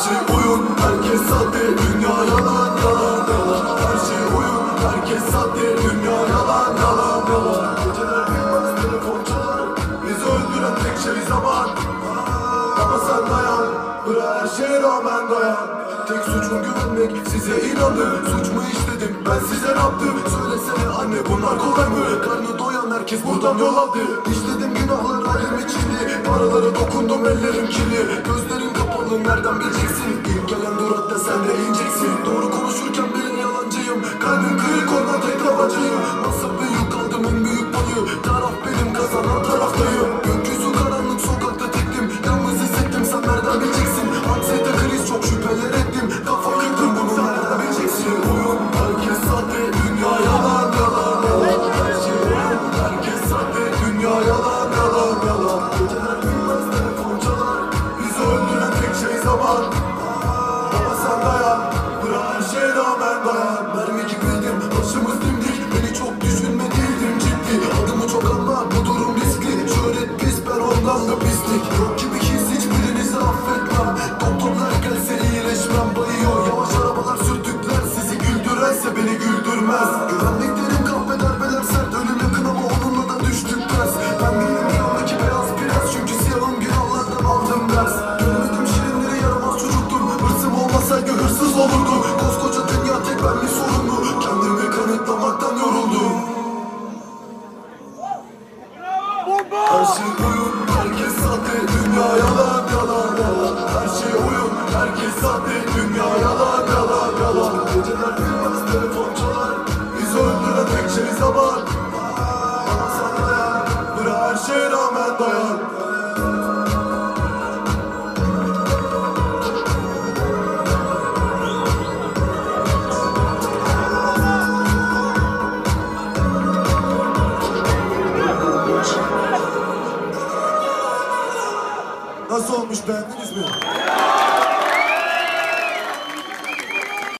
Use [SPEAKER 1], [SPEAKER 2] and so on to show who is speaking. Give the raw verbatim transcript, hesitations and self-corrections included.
[SPEAKER 1] şey oyun, herkes sahte, dünya yalan yalan yalan. Her şey oyun, herkes sahte, dünya yalan yalan yalan. Geceler bilmez, telefon çalar, bizi öldüren tek şey zaman. Ama sen dayan, bırak her şeye rağmen dayan. Tek suçum güvenmek, size inandım. Suç mu işledim, ben size ne yaptım? Söylesene anne, bunlar kolay mı? Karnı doyan herkes buradan yol aldı. İşledim günahlar alem içinde, paralara dokundum ellerim kirli. Gözlerin kapalı, nereden bileceksin? İlk gelen durakta sen de ineceksin. Doğru konuşurken ben yalancıyım, kalbim kırık, ondan tek lavacıyım. Nasıl büyük aldım en büyük payı, taraf benim, kazanan taraftayım. Gökyüzü karanlık, sokakta tektim, yalnız hissettim, sen nereden bileceksin? Anksiyete kriz, çok şüpheler ettim, kafa kırdım, bunu nereden bileceksin? Oyun, herkes sahte, dünya yalan yalan yalan. Her şey oyun, herkes sahte, dünya yalan yalan yalan. Geceler bilmez, telefon çalar, bizi öldüren tek şey zaman. Ama sen dayan, bırak her şeye rağmen dayan. Mermi gibiydim, başımız dimdik, beni çok düşünme değildim ciddi. Adımı çok anma, bu durum riskli, şöhret pis, ben ondan da pislik. Yok gibi his, hiçbirinizi affetmem. Doktorlar gelse iyileşmem, bayıyor yavaş arabalar sürtükler. Sizi güldürense beni güldürmez. Güvenliklerim kahve darbeler sert, ölüm yakın ama onunla da düştük ters. Ben değilim yanındaki beyaz prens, çünkü siyahım günahlardan aldım ders. Görmedim şirinleri, yaramaz çocuktum, hırsım olmasaydı hırsız olurdu. Koskoca dünya tek ben mi sorumlu, kendimi kanıtlamaktan yoruldum. Her şey oyun, herkes sahte, dünya yalan yalan yalan. Her şey oyun, herkes sahte, dünya yalan yalan yalan. Geceler bilmez, telefon çalar, bizi öldüren tek şey zaman. Ama sen dayan, bırak her şeye rağmen dayan. Nasıl olmuş, beğendiniz mi?